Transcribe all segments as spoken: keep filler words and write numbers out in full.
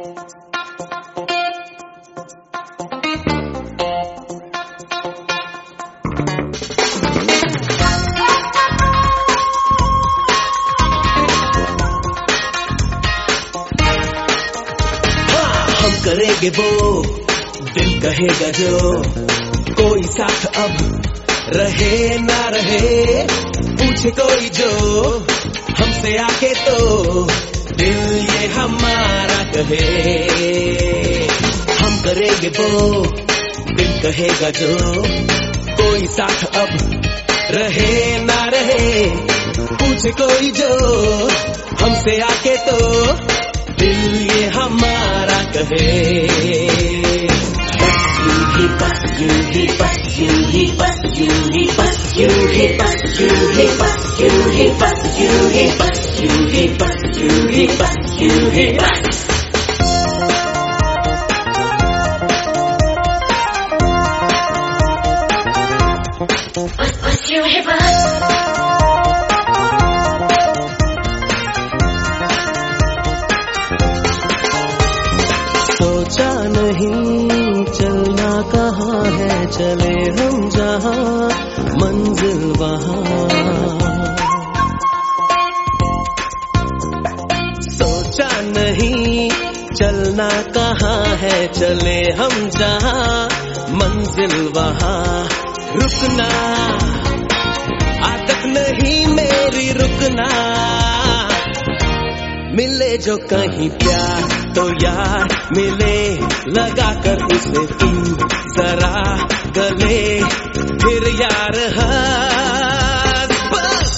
हम करेंगे वो दिल कहेगा जो, कोई साथ अब रहे ना रहे, पूछे कोई जो हमसे आके तो दिल ये हमारा कहे। हम करेंगे वो दिल कहेगा जो, कोई साथ अब रहे ना रहे, पूछे कोई जो हमसे आके तो दिल ये हमारा कहे। Bus you, he bus you, he bus you, he bus you, he bus you, he bus you, he bus you, he bus you, he bus you, he bus you, he bus. Bus bus you, he bus. सोचा नहीं चलना कहाँ है, चले हम जहाँ मंजिल वहाँ। सोचा नहीं चलना कहाँ है, चले हम जहाँ मंजिल वहाँ। रुकना आदत नहीं मेरी रुकना, मिले जो कहीं प्यार तो यार मिले, लगा कर उसे तुम जरा गले, फिर यार हंस बस।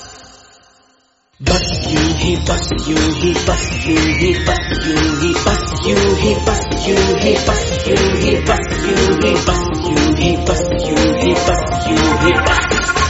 Bus you, he bus you, he bus you, he bus you, he bus you, he bus you, he bus you, he bus you, he bus you, he bus you, he bus you, he bus.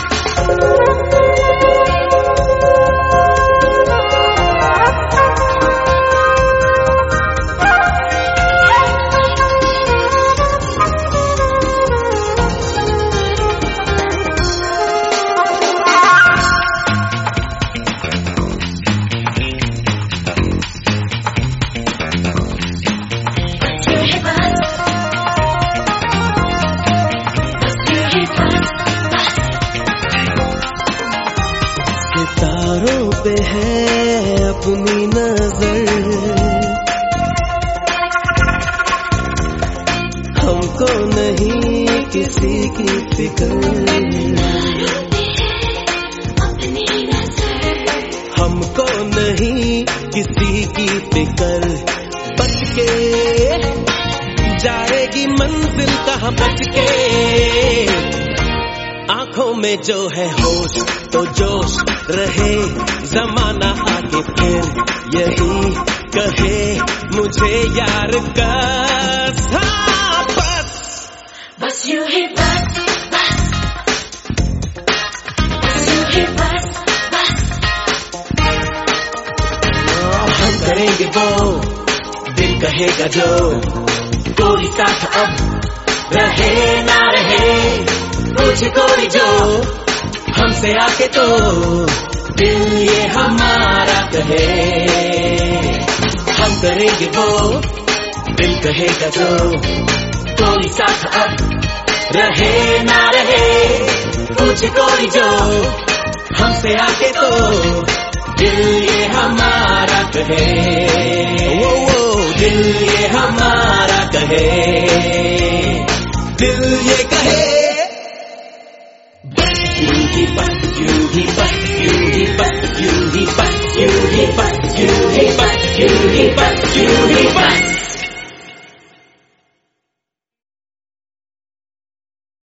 सितारों पे है अपनी नजर, हमको नहीं किसी की फिक्र, हमको नहीं किसी की फिक्र। बच के जाएगी मंजिल कहाँ बच के, आंखों में जो है होश तो जोश रहे, जमाना आगे फिर यही कहे मुझे यार का बस। Bus you, he bus, bus. Bus you, he bus, bus. हम करेंगे वो दिल कहेगा जो, कोई साथ अब रहे ना रहे, पूछे कोई जो हमसे आके तो दिल ये हमारा कहे। हम करेंगे वो दिल कहेगा जो, कोई साथ अब रहे ना रहे, पूछे कोई जो हमसे आके तो दिल ये हमारा कहे। वो वो दिल ये हमारा कहे, दिल ये कहे। He bus you, he bus you, he bus you, he bus you, he bus you, he bus you, he bus you, he bus.